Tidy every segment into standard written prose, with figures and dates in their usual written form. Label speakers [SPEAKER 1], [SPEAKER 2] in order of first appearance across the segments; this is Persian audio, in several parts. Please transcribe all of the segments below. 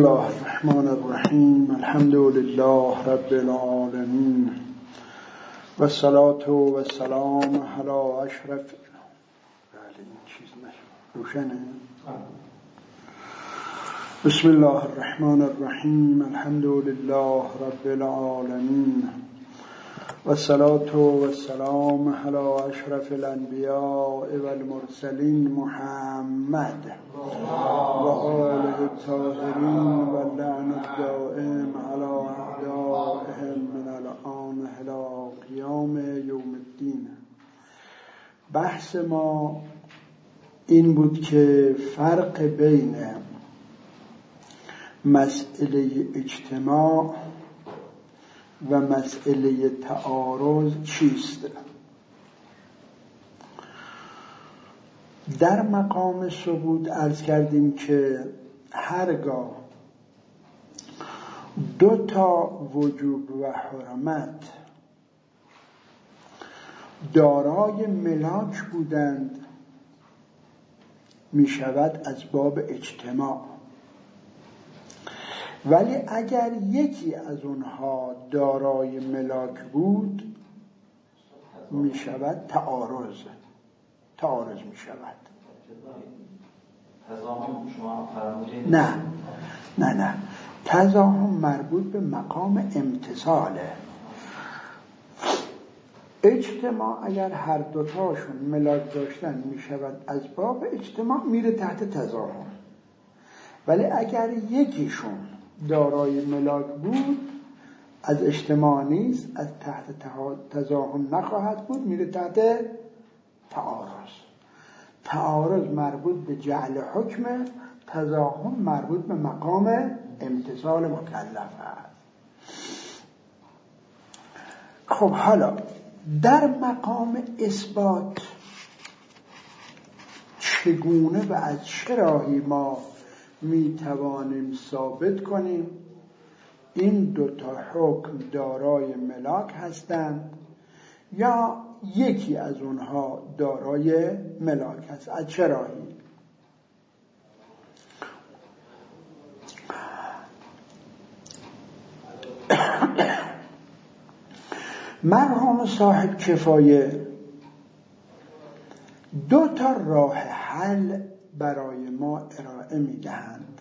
[SPEAKER 1] الله الرحمن الرحیم الحمد لله رب العالمین و الصلاة و السلام علی اشرف. این چیز روشنه. بسم الله الرحمن الرحیم الحمد لله رب العالمین و الصلاة و السلام علی اشرف الانبیاء و المرسلین محمد و آله الطاهرین و اللعن الدائم علی اعدائهم من الآن الی قیام یوم الدین. بحث ما این بود که فرق بین مسئله اجتماع و مسئله تعارض چیست؟ در مقام ثبوت عرض کردیم که هرگاه دو تا وجوب و حرمت دارای ملاک بودند می شود از باب اجتماع، ولی اگر یکی از اونها دارای ملاک بود می شود تعارض می شود.
[SPEAKER 2] تضاهم شما فرمودید؟
[SPEAKER 1] نه تضاهم مربوط به مقام امتصاله. اجتماع اگر هر دوتاشون ملاک داشتن می شود از باب اجتماع، میره تحت تضاهم. ولی اگر یکیشون دارای ملاک بود از اجتماع نیست، از تحت تضاهم نخواهد بود، میره تحت تعارض مربوط به جعل حکم، تضاهم مربوط به مقام امتثال مکلف است. خب حالا در مقام اثبات چگونه و از چه راهی ما می توانیم ثابت کنیم این دوتا حکم دارای ملاک هستند یا یکی از اونها دارای ملاک هست؟ از چه راهی؟ مرحوم صاحب کفایه دو تا راه حل برای ما ارائه میدهند.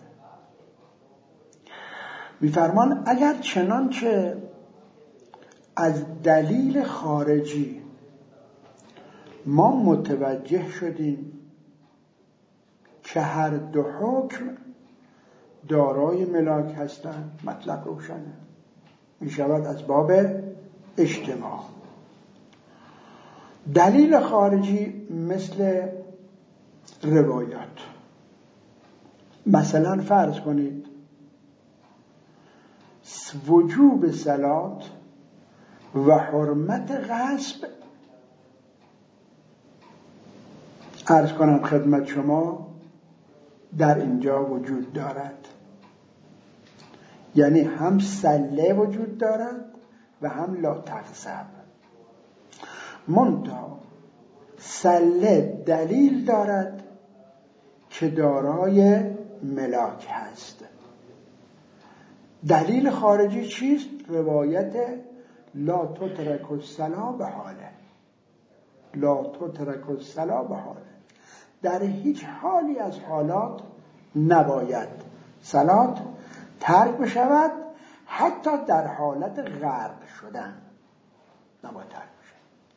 [SPEAKER 1] میفرمان اگر چنانچه از دلیل خارجی ما متوجه شدیم که هر دو حکم دارای ملاک هستند، مطلب روشنه، می شود از باب اجتماع. دلیل خارجی مثل روایات، مثلا فرض کنید وجوب صلات و حرمت غصب عرض کنم خدمت شما در اینجا وجود دارد، یعنی هم سله وجود دارد و هم لا تغصب. منتها سله دلیل دارد که دارای ملاک هست. دلیل خارجی چیست؟ روایت لا تترک الصلاة بحاله، لا تترک الصلاة بحاله، در هیچ حالی از حالات نباید صلات ترک بشود، حتی در حالت غرق شدن نباید ترک بشود.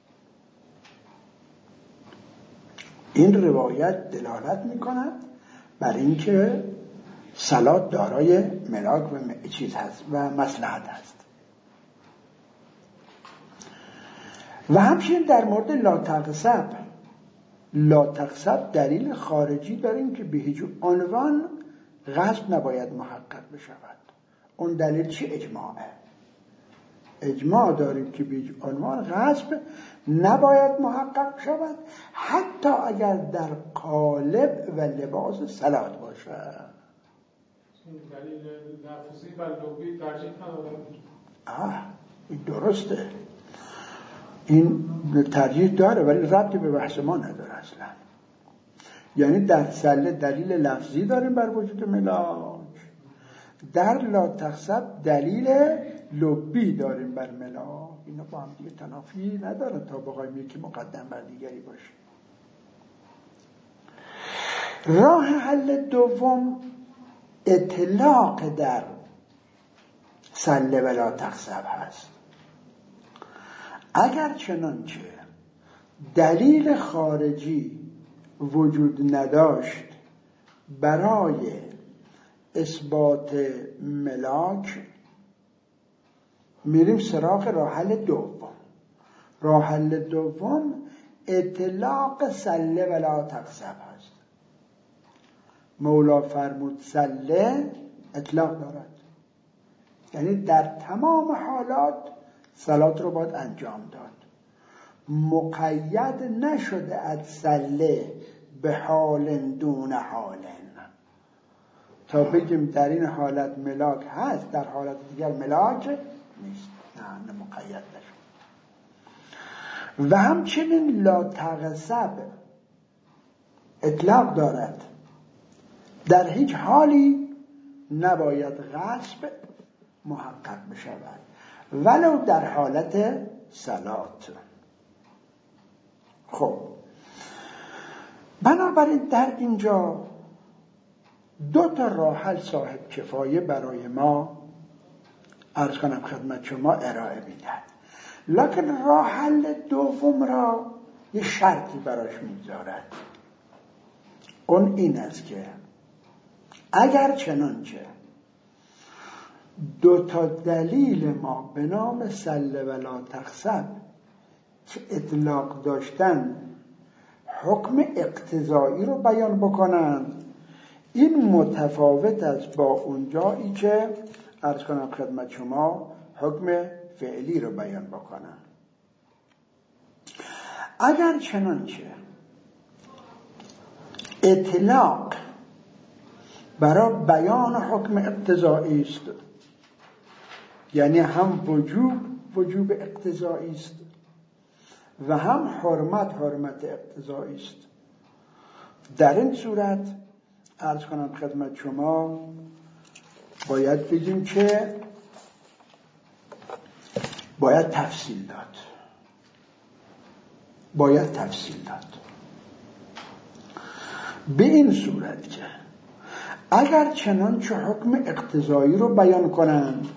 [SPEAKER 1] این روایت دلالت می‌کند بر اینکه صلات دارای ملاک و چیز هست و مصلحت هست. و همچنین در مورد لا تغصب دلیل خارجی داریم که به هیچ عنوان غصب نباید محقق بشود. اون دلیل چی؟ اجماع داریم که به هیچ عنوان غصب نباید محقق شود، حتی اگر در قالب و لباس صلات باشد.
[SPEAKER 3] دلیل لفظی و لغوی ترجیح نداره.
[SPEAKER 1] این درسته، این ترجیح داره، ولی ربطی به بحث ما نداره اصلا. یعنی در سله دلیل لفظی داریم بر وجود ملاک در لا تخسب دلیل لبی داریم بر ملاک. اینا با هم دیگه تنافی ندارن تا بخوایم یکی مقدم بر دیگری باشه. راه حل دوم اطلاق در سله و لا تخسب هست. اگر چنانچه دلیل خارجی وجود نداشت برای اثبات ملاک، میریم سراغ راه حل دوم. راه حل دوم اطلاق سله و لا تخسب هست. مولا فرمود سله اطلاق دارد، یعنی در تمام حالات صلات رو باید انجام داد. مقید نشده از سله به حال دون حال، تا بگیم در این حالت ملاک هست در حالت دیگر ملاک نیست. نه مقید نشده. و همچنین لا تغصب اطلاق دارد، در هیچ حالی نباید غصب محقق بشود ولو در حالت صلات. خب بنابراین در اینجا دو تا راه حل صاحب کفایه برای ما عرض کنم خدمت شما ارائه میدن، لکن راه حل دوم را یه شرطی براش میذارد. اون این است که اگر چنانچه دو تا دلیل ما به نام سله و لا تخسب که اطلاق داشتن حکم اقتضایی رو بیان بکنند، این متفاوت است با اونجایی که عرض کنم خدمت شما حکم فعلی رو بیان بکنند. اگر چنانچه اطلاق برای بیان حکم اقتضایی است، یعنی هم وجوب اقتضایی است و هم حرمت اقتضایی است، در این صورت عرض کنم خدمت شما باید بگیم که باید تفصیل داد. به این صورت که اگر چنانچه حکم اقتضایی رو بیان کنند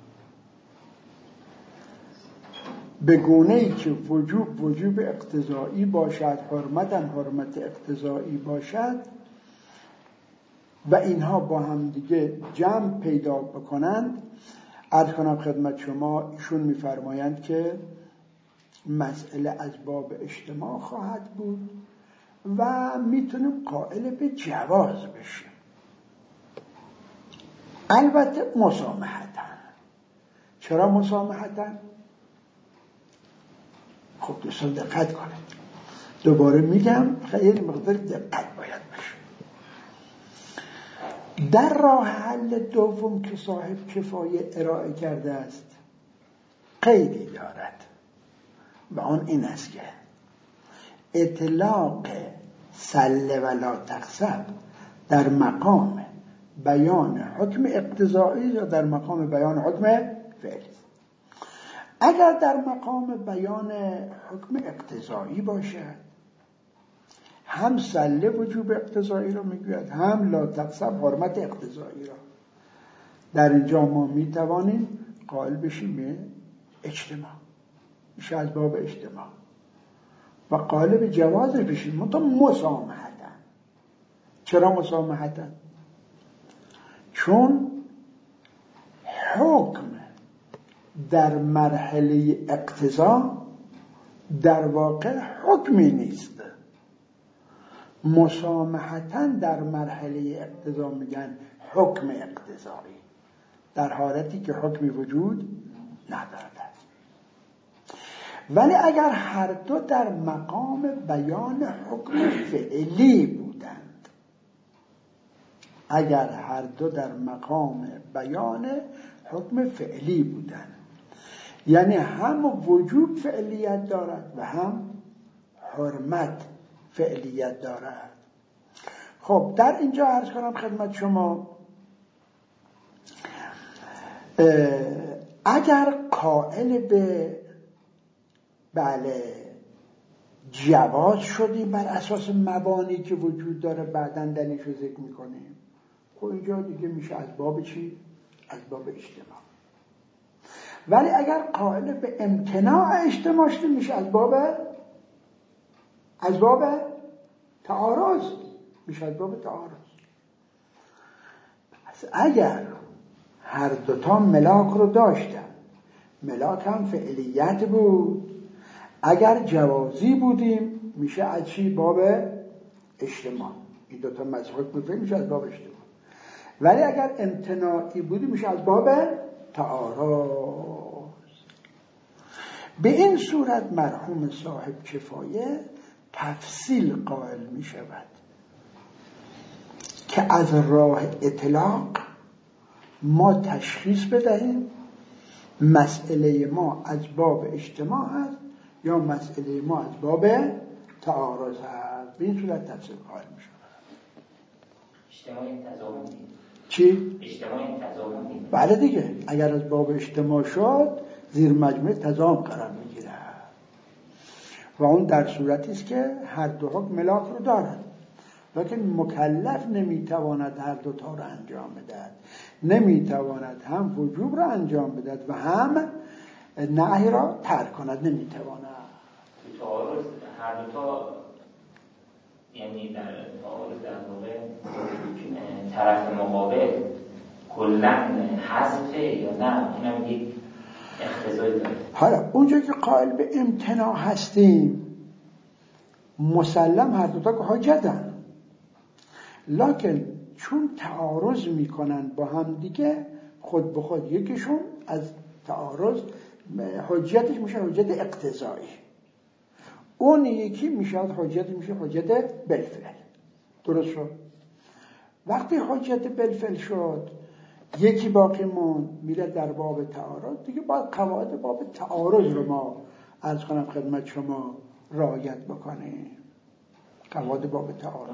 [SPEAKER 1] به گونه‌ای که وجوب اقتضایی باشد، حرمت اقتضایی باشد و اینها با هم دیگه جمع پیدا بکنند، عرض کنم خدمت شما ایشون میفرمایند که مسئله از باب اجتماع خواهد بود و میتونیم قائل به جواز بشیم، البته مسامحتاً. چرا مسامحتاً؟ خب دوستان دقت کنید، دوباره میگم خیلی مقدار دقت باید بشه. در راه حل دوم که صاحب کفایه ارائه کرده است قیدی دارد و آن این است که اطلاق سله و لا تخسب در مقام بیان حکم اقتضایی یا در مقام بیان حکم فعلی. اگر در مقام بیان حکم اقتضایی باشد هم سله وجوب اقتضایی را میگوید هم لا تخسب حرمت اقتضایی را، در اینجا ما میتوانیم قائل بشیم به اجتماع، میشه از باب اجتماع و قائل به جواز بشیم، منتها مسامحتاً. چرا مسامحتاً؟ چون حکم در مرحله اقتضا در واقع حکمی نیست. مسامحتاً در مرحله اقتضا میگن حکم اقتضایی، در حالتی که حکمی وجود ندارد. ولی اگر هر دو در مقام بیان حکم فعلی بودند، یعنی هم وجوب فعلیت دارد و هم حرمت فعلیت دارد. خب در اینجا عرض کنم خدمت شما اگر قائل به جواز شدیم بر اساس مبانی که وجود داره بعداً دلیلشو ذکر میکنیم، خب اینجا دیگه میشه از باب چی؟ از باب اجتماع. ولی اگر قائل به امتناع اجتماع شدیم میشه از باب تعارض، میشه از باب تعارض. پس اگر هر دوتا ملاک رو داشتن، ملاک هم فعلیت بود، اگر جوازی بودیم میشه از چی؟ باب اجتماع. این دوتا مذهب بودیم میشه از باب اجتماع. ولی اگر امتناعی بودیم میشه از باب تعارض. به این صورت مرحوم صاحب کفایه تفصیل قائل می شود که از راه اطلاق ما تشخیص بدهیم مسئله ما از باب اجتماع هست یا مسئله ما از باب تعارض هست. به این صورت تفصیل قائل می شود.
[SPEAKER 2] اجتماعی تضامن
[SPEAKER 1] چی؟
[SPEAKER 2] اجتماعی تضامن.
[SPEAKER 1] بله دیگه، اگر از باب اجتماع شد زیر مجموعه تضامن قرار میگیره و اون در صورتی است که هر دو حکم ملاک رو دارد، لیکن مکلف نمیتواند هر دو تا رو انجام بدهد، نمیتواند هم وجوب رو انجام بدهد و هم نهی را ترک کند، نمیتواند.
[SPEAKER 2] تعارض هر دو تا یعنی در تعارض در واقع طرف مقابل کلاً حذفه یا نه؟ اینم یک اختزایی داره.
[SPEAKER 1] حالا اونجا که قائل به امتناع هستیم مسلم هر دوتا که حجتن، لکن چون تعارض میکنن با هم دیگه خود به خود یکیشون از تعارض حجتش میشه حجت اقتضایی، اون یکی میشه حجت میشه حجت بالفعل. درست شد؟ وقتی حجت بالفعل شد یکی باقی موند میره در باب تعارض دیگه، باید قواعد باب تعارض رو ما عرض کنم خدمت شما رعایت بکنیم. قواعد باب تعارض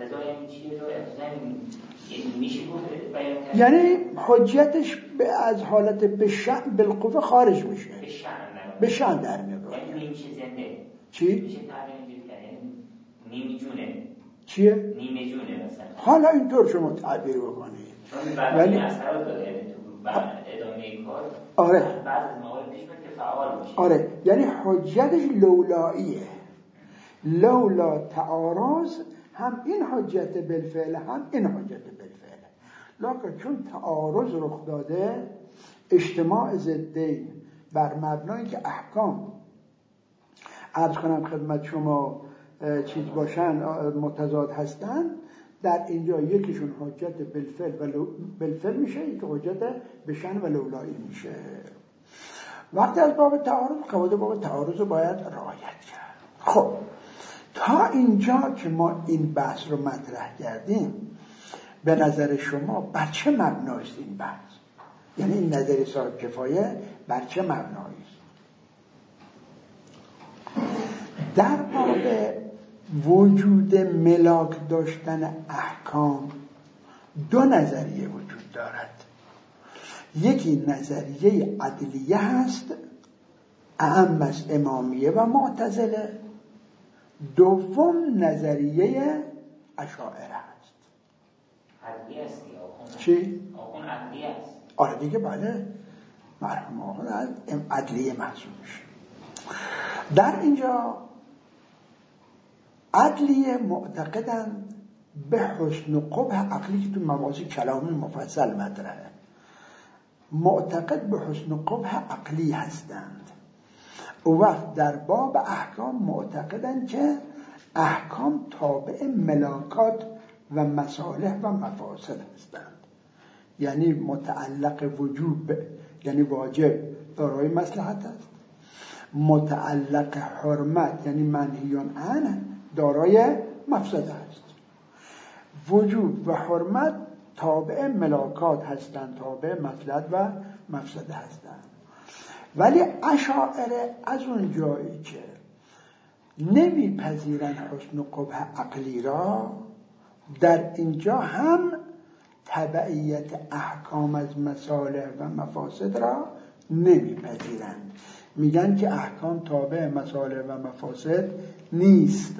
[SPEAKER 1] یعنی حجتش از حالت بشأن بالقوه خارج میشه، بشأن در میاد.
[SPEAKER 2] یعنی نمیشه زنده.
[SPEAKER 1] چی؟
[SPEAKER 2] میشه تعبیر کنه نیمی جونه.
[SPEAKER 1] چیه؟
[SPEAKER 2] نیمه جونه مثلا.
[SPEAKER 1] حالا اینطور شما تعبیر بکنید.
[SPEAKER 2] ولی اثرات داره یعنی تو ادامه کار.
[SPEAKER 1] آره.
[SPEAKER 2] بعض از موارد پیش میاد که فعال میشه.
[SPEAKER 1] آره، یعنی حجتش لولاییه. لولا تعارض هم این حجت بالفعل هم این حجت بالفعل، لکن چون تعارض رخ داده اجتماع ضدین بر مبنای که احکام عرض کنم خدمت شما چیز باشن متضاد هستن، در اینجا یکیشون حجت بالفعل میشه، یکی حجت بشن و لولایی میشه. وقتی از باب تعارض قواعد باب تعارض رو باید رعایت کرد. خب تا اینجا که ما این بحث رو مطرح کردیم، به نظر شما بر چه مبنایی است این بحث؟ یعنی این نظر صاحب کفایه بر چه مبنایی است؟ در باب وجود ملاک داشتن احکام دو نظریه وجود دارد. یکی نظریه عدلیه هست، اعم از امامیه و معتزله. دوم نظریه اشاعره هست.
[SPEAKER 2] عدلیه است یا آخون؟
[SPEAKER 1] چی؟
[SPEAKER 2] آخون عدلیه است.
[SPEAKER 1] آره دیگه، بله، مرحوم آخون عدلیه محسوب میشه. در اینجا عدلیه معتقدن به حسن و قبح عقلی که تو مباحث کلامی مفصل مطرحه، معتقد به حسن و قبح عقلی هستند. او وقت در باب احکام معتقدن که احکام تابع ملاکات و مصالح و مفاسد هستند، یعنی متعلق وجوب یعنی واجب دارای مصلحت است، متعلق حرمت یعنی منهیون عنه دارای مفسده است. وجوب و حرمت تابع ملاکات هستند، تابع مصلحت و مفسده هستند. ولی اشاعره از اون جایی که نمیپذیرن حسن و قبح عقلی را، در اینجا هم تبعیت احکام از مصالح و مفاسد را نمیپذیرند. میگن که احکام تابع مصالح و مفاسد نیست.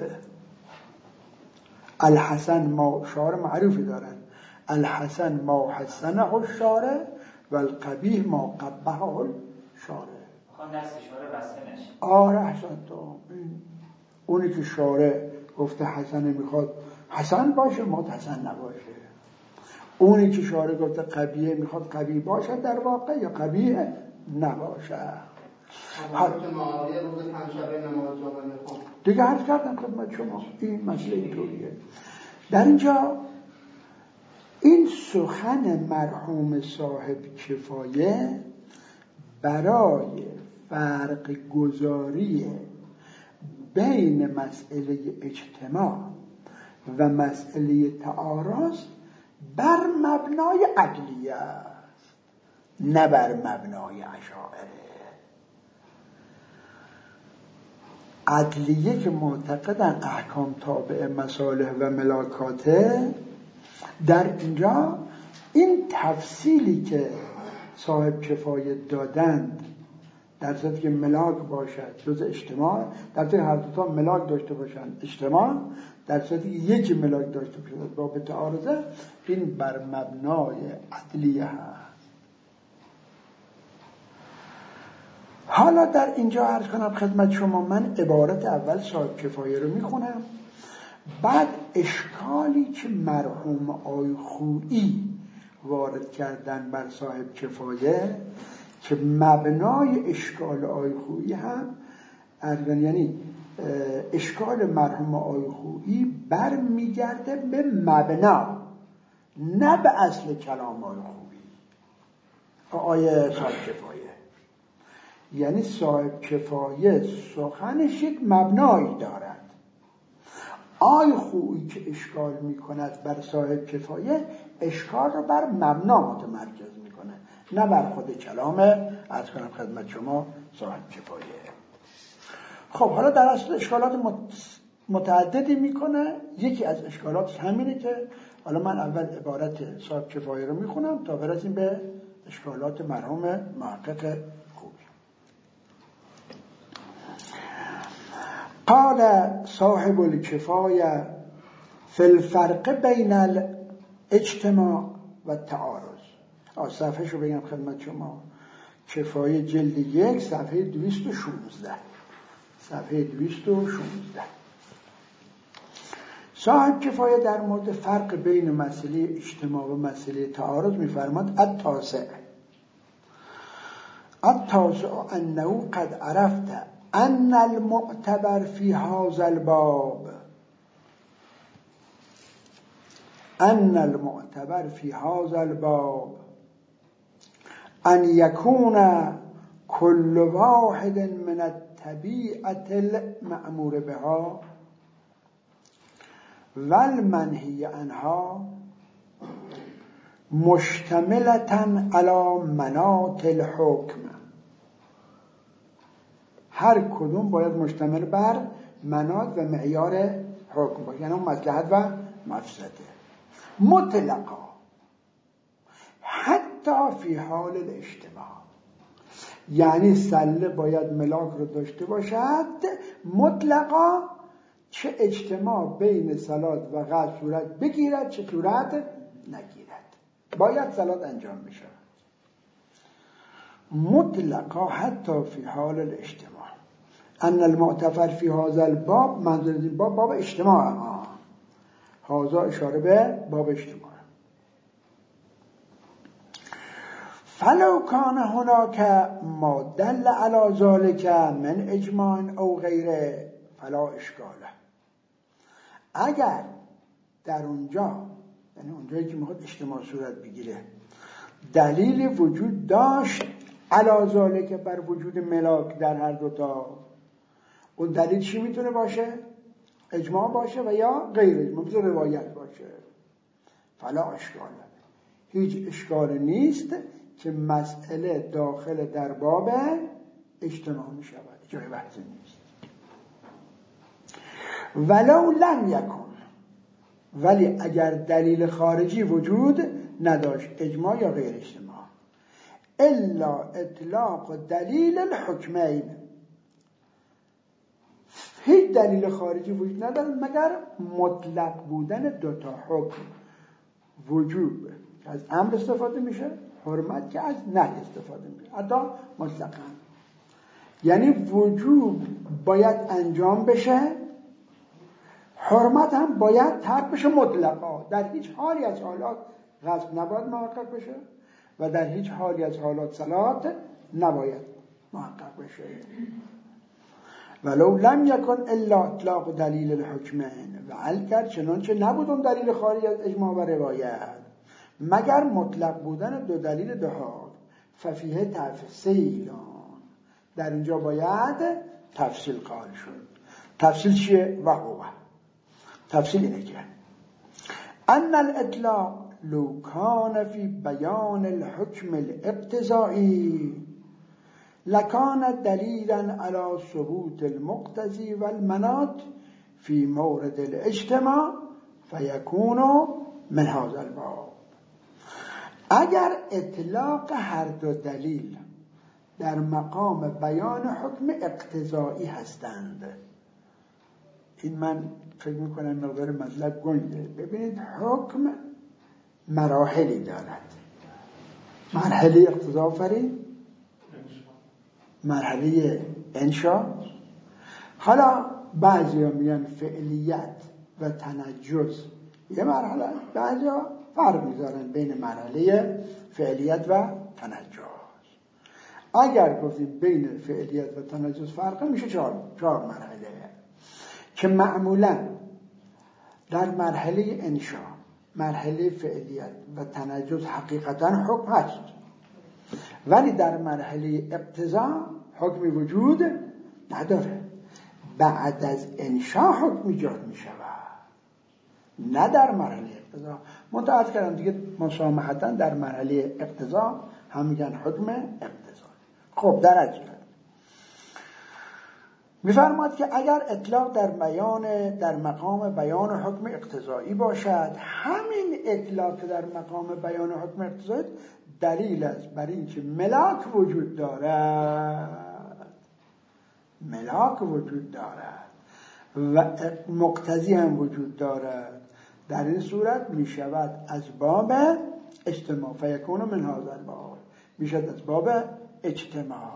[SPEAKER 1] الحسن ما شارع معروفی دارن، الحسن ما حسنه الشارع و القبیح ما قبحه الشارع.
[SPEAKER 2] میخوان دست شارع بسته نشه.
[SPEAKER 1] آره حسن تو اونی که شارع گفته حسنه میخواد حسن باشه، ما حسن نباشه. اونی که شارع گفته قبیه میخواد قبیه باشه در واقع یا قبیه نباشه.
[SPEAKER 4] حضرت معاویه روز پنجشنبه نماز جمعه میخوند.
[SPEAKER 1] دیگه عرض کردم خدمت شما این مسئله اینطوریه. در اینجا این سخن مرحوم صاحب کفایه برای فرق گذاری بین مسئله اجتماع و مسئله تعارض بر مبنای عقلیه است، نه بر مبنای اشاعره. عدلیه که معتقدن احکام تابع مصالح و ملاکاته، در اینجا این تفصیلی که صاحب کفایه دادند در صورتی که ملاک باشد جز اجتماع، در صورتی هر دوتا ملاک داشته باشند اجتماع، در صورتی که یکی ملاک داشته باشد باب تعارضه، این بر مبنای عدلیه هست. حالا در اینجا عرض کنم خدمت شما، من عبارت اول صاحب کفایه رو میخونم، بعد اشکالی که مرحوم آی خویی وارد کردن بر صاحب کفایه که مبنای اشکال آی خویی هم یعنی اشکال مرحوم آی خویی بر میگرده به مبنا نه به اصل کلام آی خویی. آیه صاحب کفایه یعنی صاحب کفایه سخنش یک مبنایی دارد. آی خویی که اشکال میکند بر صاحب کفایه، اشکال رو بر مبنا متمرکز میکنه نه بر خود کلام عرض کنم خدمت شما صاحب کفایه. خب حالا در اصل اشکالات متعددی میکنه. یکی از اشکالات همینه که حالا من اول عبارت صاحب کفایه رو میخونم تا برسیم به اشکالات مرحوم محقق خوبی. قال صاحب الکفایه فی الفرق بین الاجتماع و تعارض. صفحه شو بگم خدمت شما، کفایه جلد 1 صفحه 216. صفحه 216 صاحب کفایه در مورد فرق بین مسئله اجتماع و مسئله تعارض می‌فرماید التاسع انه قد عرفت ان المعتبر في هذا الباب ان يكون كل واحد من الطبيعة المأمور بها والمنهي عنها مشتملة على مناط الحكم. هر کدوم باید مشتمل بر مناط و معیار حکم باشه، یعنی مصلحت و مفسده مطلقا حتی فی حال الاجتماع. یعنی سله باید ملاک رو داشته باشد مطلقا، چه اجتماع بین صلات و غسل صورت بگیرد چه صورت نگیرد، باید صلات انجام بشه مطلقا حتی فی حال الاجتماع. ان المعتبر فی هذا الباب، منظور این باب اجتماع، هذا اشاره به باب اجتماع. فلو کان هناک ما دل علی ذلك من اجماع او غیره فلا اشکاله. اگر در اونجا، یعنی اونجایی که میخواد اجتماع صورت بگیره، دلیل وجود داشت علی ذلك بر وجود ملاک در هر دوتا، اون دلیل چی میتونه باشه؟ اجماع باشه و یا غیر اجماع، میتونه روایت باشه، فلا اشکاله، هیچ اشکال نیست که مسئله داخل در باب اجتماع می شود، جای بحث نیست. ولو لم یکن، ولی اگر دلیل خارجی وجود نداشت، اجماع یا غیر اجتماع. الا اطلاق دلیل الحکمین، هیچ دلیل خارجی وجود نداره مگر مطلق بودن دوتا حکم، وجوب که از امر استفاده میشه، حرمت که از نهی استفاده میشه، حتی مطلقا. یعنی وجوب باید انجام بشه، حرمت هم باید ترک بشه مطلقا، در هیچ حالی از حالات غصب نباید محقق بشه و در هیچ حالی از حالات صلات نباید محقق بشه. ولو لم یکن الا اطلاق دلیل الحکمین، و اگر چنانچه نبود اون دلیل خارج از اجماع و روایت مگر مطلق بودن دو دلیل دو حال، ففیه تفصیل، در اینجا باید تفصیل قائل شد. تفصیل چیه؟ و هو تفصیل اینه که ان الاطلاق لو کان فی بیان الحکم الاقتضائی لکان دلیلا علی ثبوت المقتضی والمناط فی مورد الاجتماع فیکون من هذا الباب. اگر اطلاق هر دو دلیل در مقام بیان حکم اقتضایی هستند، این من فکر میکنم مقدار مطلب گنده. ببینید حکم مراحلی دارد، مرحله اقتضا آفرین، مرحله انشا. حالا بعضی ها میگن فعلیت و تنجز یه مرحله، بعضی ها فرق میذارن بین مرحله فعلیت و تنجز. اگر گفتیم بین فعلیت و تنجز فرقه میشه چهار مرحله که معمولا در مرحله انشا، مرحله فعلیت و تنجز حقیقتا حکم هست، ولی در مرحله اقتضا حکمی وجود نداره. بعد از انشا حکم ایجاد می شود، نه در مرحله اقتضا. متعرض کردم دیگه مسامحتا در مرحله اقتضا هم میگن حکم اقتضا. خب در اجل میفرماد که اگر اطلاق در مقام بیان حکم اقتضایی باشد، همین اطلاق در مقام بیان حکم اقتضایی دلیل است بر این که ملاک وجود دارد، ملاک وجود دارد و مقتضی هم وجود دارد. در این صورت می شود از باب اجتماع، فیکون من هذا الباب، می شود از باب اجتماع.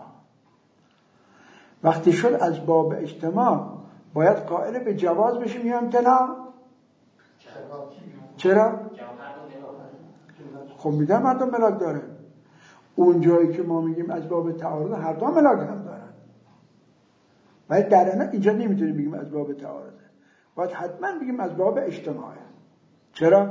[SPEAKER 1] وقتی شد از باب اجتماع باید قائل به جواز بشیم یا امتناع؟ چرا؟ خب میدم هر دو ملاک داره. اون جایی که ما میگیم از باب تعارض هر دو ملاک هم دارن، ولی در اینجا نمیتونیم بگیم از باب تعارض، باید حتما بگیم از باب اجتماعه. چرا؟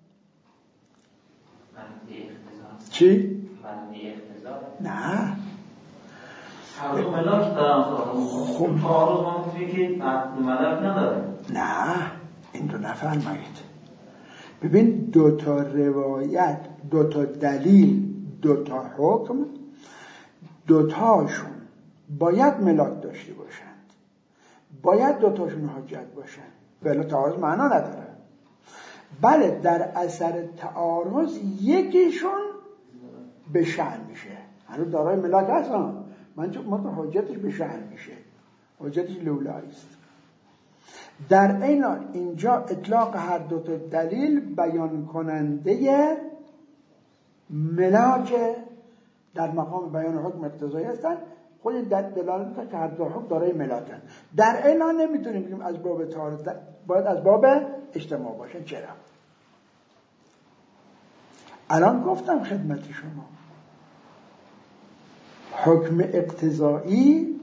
[SPEAKER 1] چی؟ نه
[SPEAKER 5] هر دو ملاک دارن. خب تعارض ما میگه که ملاک نداره. نه
[SPEAKER 1] این رو نفرمایید. ببین دوتا روایت، دوتا دلیل، دوتا حکم، دوتاشون باید ملاک داشته باشند، باید دوتاشون حجت باشند، ولی تعارض معنا نداره. بله در اثر تعارض یکیشون به شأن میشه، هنوز دارای ملاک هستن، من حجتش به شأن میشه، حجتش لولایی است. در این حال اینجا اطلاق هر دو تا دلیل بیان کننده ملاک در مقام بیان حکم اقتضایی هستند. خود دلالت میکنه که هر دو حکم دارای ملاکن. در این حال نمیتونیم بگیم از باب تعارض، باید از باب اجتماع باشه. چرا؟ الان گفتم خدمت شما حکم اقتضایی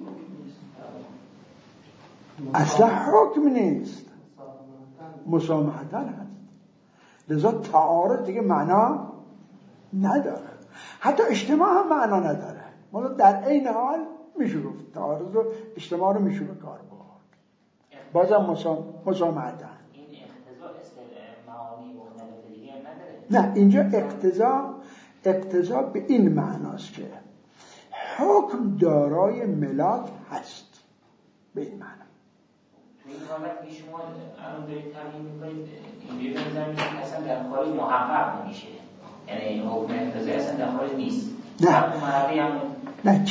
[SPEAKER 1] اصلا حکم نیست، مسامحتاً هست، لذا تعارض دیگه معنا نداره، حتی اجتماع هم معنا نداره. ما در این حال میشه گفت تعارض و اجتماع رو میشه به کار برد، بازم مسامحتاً.
[SPEAKER 2] این اقتضا معانی مختلف دیگه نداره.
[SPEAKER 1] نه اینجا اقتضا به این معناست که حکم دارای ملاک هست، به این معنا.
[SPEAKER 2] تو این حالت که شما الان دارید تعیین می‌کنید اینجوری بنظر می‌کنید اصلا در خارج محقق نمیشه. یعنی حکم اقتضایی اصلا در خارج نیست.
[SPEAKER 1] نه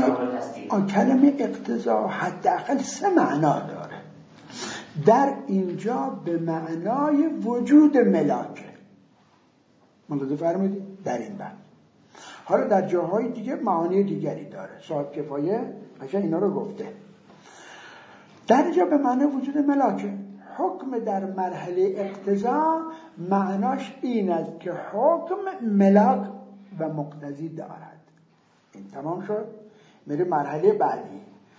[SPEAKER 1] کلمه اقتضا حداقل 3 معنا داره. در اینجا به معنای وجود ملاکه. ملاحظه فرمودید در این بحث. حالا در جاهای دیگه معانی دیگری داره. صاحب کفایه قشنگ اینا رو گفته. در اینجا به معنای وجود ملاکه. حکم در مرحله اقتضا معناش این است که حکم ملاک و مقتضی دارد. این تمام شد. میره مرحله بعدی.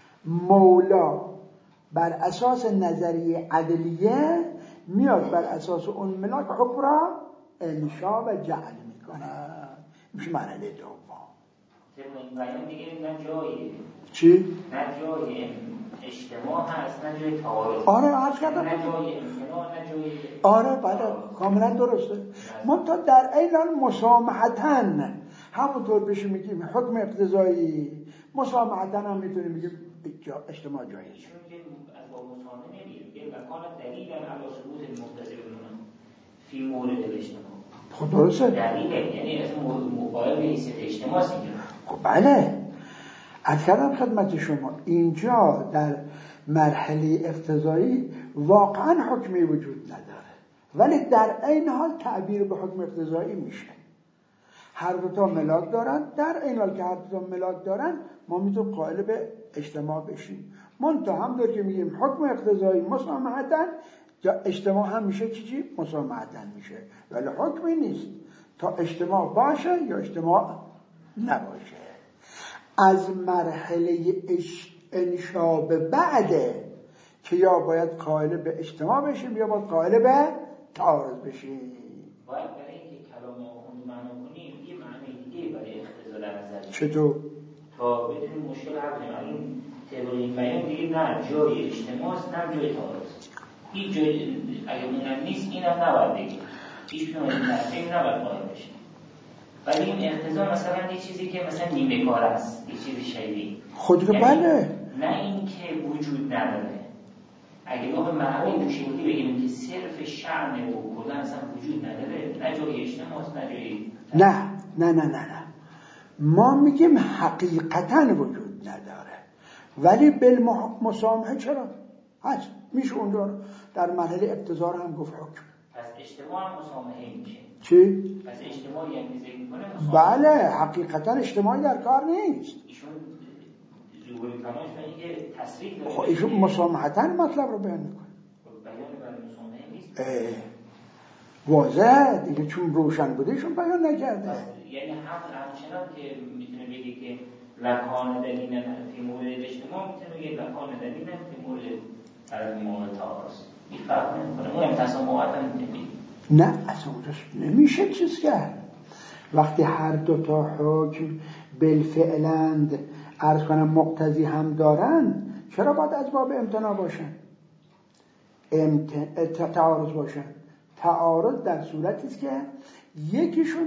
[SPEAKER 1] مولا بر اساس نظریه عدلیه میاد بر اساس اون ملاک حکم را انشا و جعل میکنه. میشه مرحله دوم.
[SPEAKER 2] بیان دیگه نه جایی.
[SPEAKER 1] چی؟
[SPEAKER 2] نه جایی اجتماع هست، نه جای تعارض.
[SPEAKER 1] آره عرض کردم.
[SPEAKER 2] نه جای امتناع، نه جای.
[SPEAKER 1] آره بله کاملا درسته. منتها در این حال مسامحتاً همونطور بشه میگیم حکم اقتضایی، مسامحتاً هم میتونیم بگیم اجتماع جایز.
[SPEAKER 2] چون که از با مسامحه نمیگیم و کان دلیل علی ثبوت المقتضی فی مورد الاجتماع.
[SPEAKER 1] خب درسته.
[SPEAKER 2] دلیله یعنی اسم مقابل به حیثیت اجتماع است اینجا.
[SPEAKER 1] خب بله. عرض کردم خدمت شما اینجا در مرحله اقتضایی واقعا حکمی وجود نداره، ولی در این حال تعبیر به حکم اقتضایی میشه. هر دو تا ملاک دارن، در این حال که هر دو تا ملاک دارن ما میتونیم قائل به اجتماع بشیم. منتها هم داره که میگیم حکم اقتضایی مسامحتاً، اجتماع هم میشه چی؟ مسامحتاً میشه، ولی حکمی نیست تا اجتماع باشه یا اجتماع نباشه. از مرحله انشا به بعده که یا باید قائل به اجتماع بشیم یا باید قائل به تعارض بشیم.
[SPEAKER 2] باید برای اینکه کلام آخوند معنا کنیم یه معنی دیگه برای اقتضا در نظر
[SPEAKER 1] چطور؟
[SPEAKER 2] تا بتونیم مشکل حل کنیم. این طبق این بیان دیگه نه جای اجتماع است نه جای تعارض. هیچ جای اگه اونم نیست اینم نباید بگیم. هیچ نوع این نباید قائل بشیم. ولی این اقتضا مثلا یه چیزی که مثلا نیمه کار است، یه چیزی شیوی.
[SPEAKER 1] خود رو بله.
[SPEAKER 2] نه این که وجود نداره. اگه بخوایم معنی شکلی بگیم که صرف شأن و کلا اصلا وجود نداره، نه جای اجتماع است نه جای
[SPEAKER 1] نه ما میگیم حقیقتا وجود نداره، ولی بالمسامحه چرا؟ هست میشه اون رو در مرحله اقتضا هم گفت حکم.
[SPEAKER 2] پس اجتماع هم مسامحه میشه.
[SPEAKER 1] چی؟
[SPEAKER 2] پس اجتماعی هم ذکر میکنه.
[SPEAKER 1] بله حقیقتا اجتماعی در کار نیست.
[SPEAKER 2] ایشون ظهور کلامش به اینکه تصریح داره.
[SPEAKER 1] خب ایشون مسامحتاً مطلب رو بیان میکنه.
[SPEAKER 2] بیان برای مسامحه نیست.
[SPEAKER 1] واضح دیگه چون روشن بوده ایشون بیان نکرده.
[SPEAKER 2] یعنی همچنان که میتونه بگه که لکان دلیل فی مورد اجتماع، میتونه بگه لکان دلیل فی مورد طرف مورد تعارض. این فرق نمیکنه. اونم تسامحات هم میتونه.
[SPEAKER 1] نه اصلا نمیشه چیز کرد. وقتی هر دو تا حکم بالفعلند عرض کنم مقتضی هم دارن، چرا باید از باب امتناع باشن؟ تعارض باشن. تعارض در صورتی است که یکیشون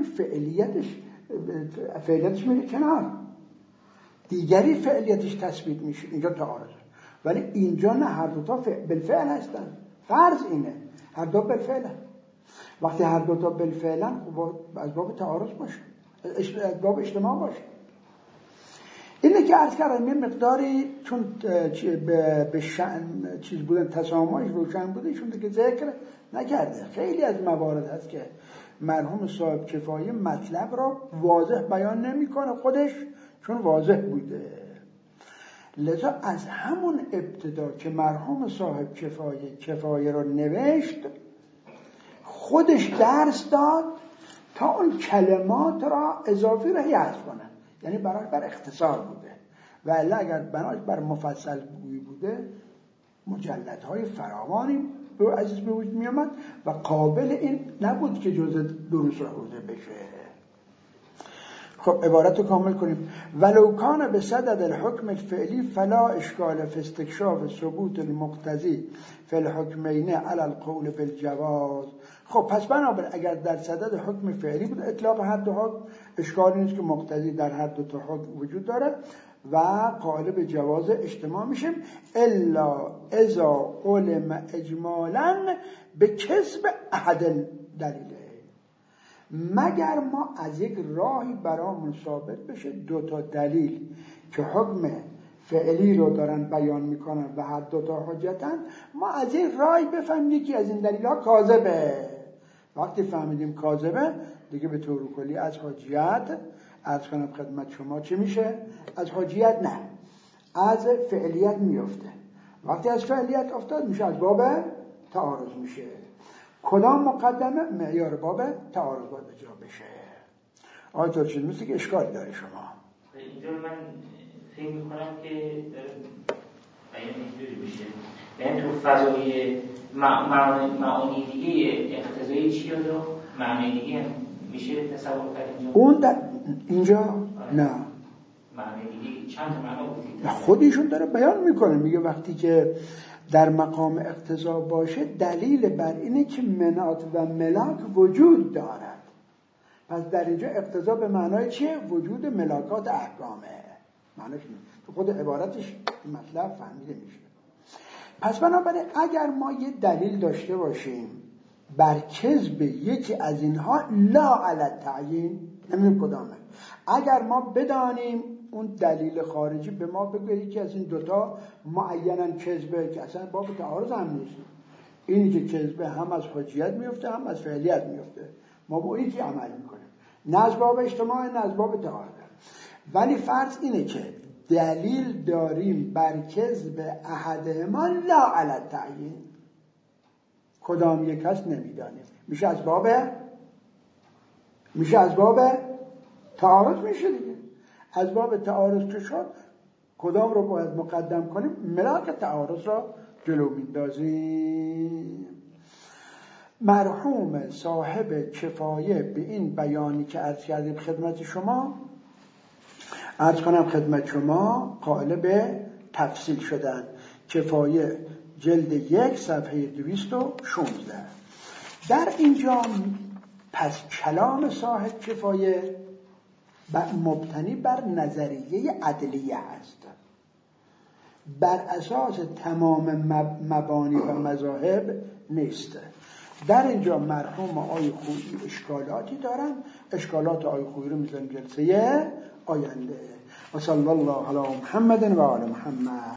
[SPEAKER 1] فعلیتش میره کنار، دیگری فعلیتش تثبیت میشه، اینجا تعارض. ولی اینجا نه، هر دو تا بالفعل هستن. فرض اینه هر دو بالفعل. وقتی هر دو تا بالفعلن از باب تعارض باشه، از باب اجتماع باشه. اینه که عرض کردم یه مقداری چون به شأن چیز بودن تسامحش روشن بوده چون دیگه ذکر نکرده. خیلی از موارد هست که مرحوم صاحب کفایه مطلب را واضح بیان نمیکنه خودش چون واضح بوده. لذا از همون ابتدا که مرحوم صاحب کفایه را نوشت خودش درس داد تا اون کلمات را اضافی را حذف کنه، یعنی براش بر اختصار بوده. و الا اگر بناش بر مفصل بوده مجلدهای فراوانی به عزیز به وجود می آمد و قابل این نبود که جزء دروس را حوزه بشه. خب عبارت رو کامل کنیم. ولو کان به صدد الحکم الفعلی فلا اشکال فی استکشاف ثبوت المقتضی فی الحکمین علی القول بالجواز. خب پس بنابراین اگر در صدد حکم فعلی بود اطلاق هر دو حکم اشکالی نیست که مقتضی در هر دو تا حکم وجود داره و قائل به جواز اجتماع میشیم الا اذا علم اجمالا به کسب احد دلیله. مگر ما از یک راهی برامون ثابت بشه 2 دلیل که حکم فعلی رو دارن بیان میکنن و هر 2 حجتن، ما از این راهی بفهمیم یکی از این دلیل ها کاذبه. وقتی فهمیدیم کاذبه دیگه به طور کلی از حجیت عرض کنم خدمت شما چه میشه؟ از حجیت نه، از فعلیت میفته. وقتی از فعلیت افتاد میشه از باب تعارض میشه. کدام مقدمه؟ معیار باب تعارض باید اجرا بشه. آقای ترچین مثل که اشکالی داره شما.
[SPEAKER 2] اینجا من فکر میکنم که بیان اینجوری بشه، یعنی تو فضای معانی دیگه اقتضایی چی رو معنی دیگه میشه تصور کرد
[SPEAKER 1] اون در اینجا نه
[SPEAKER 2] معنی دیگه چند تا معنا بود
[SPEAKER 1] خودشون داره بیان میکنه، میگه وقتی که در مقام اقتضا باشه دلیل بر اینه که منات و ملاک وجود دارد. پس در اینجا اقتضا به معنای چیه؟ وجود ملاکات احکامه. معنیش تو خود عبارتش مطلب فهمیده میشه. پس بنابراین اگر ما یه دلیل داشته باشیم بر کذب یکی از اینها لا علی التعیین، نمیدونم کدامه، اگر ما بدانیم اون دلیل خارجی به ما بگه یکی از این 2 معیناً کذبه که اصلا باب تعارض هم نیست، اینی که کذبه هم از حجیت میفته هم از فعلیت میفته، ما با اینی که عمل میکنیم، نه از باب اجتماع نه از باب تعارض. ولی فرض اینه که دلیل داریم بر کذب احدهما لا علی التعیین، کدام یک هست نمیدانیم، میشه از باب تعارض میشه دیگه. از باب تعارض که شد کدام رو باید مقدم کنیم؟ ملاک تعارض را جلو میندازیم. مرحوم صاحب کفایه به این بیانی که عرض کردیم خدمت شما، عرض کنم خدمت شما، قائل به تفصیل شدن. کفایه جلد 1 صفحه 216. در اینجا پس کلام صاحب کفایه مبتنی بر نظریه عدلیه است، بر اساس تمام مبانی و مذاهب نیست. در اینجا مرحوم آقای خویی اشکالاتی دارن، اشکالات آقای خویی رو میذاریم جلسه آینده. و صلی الله علی محمد و آل محمد.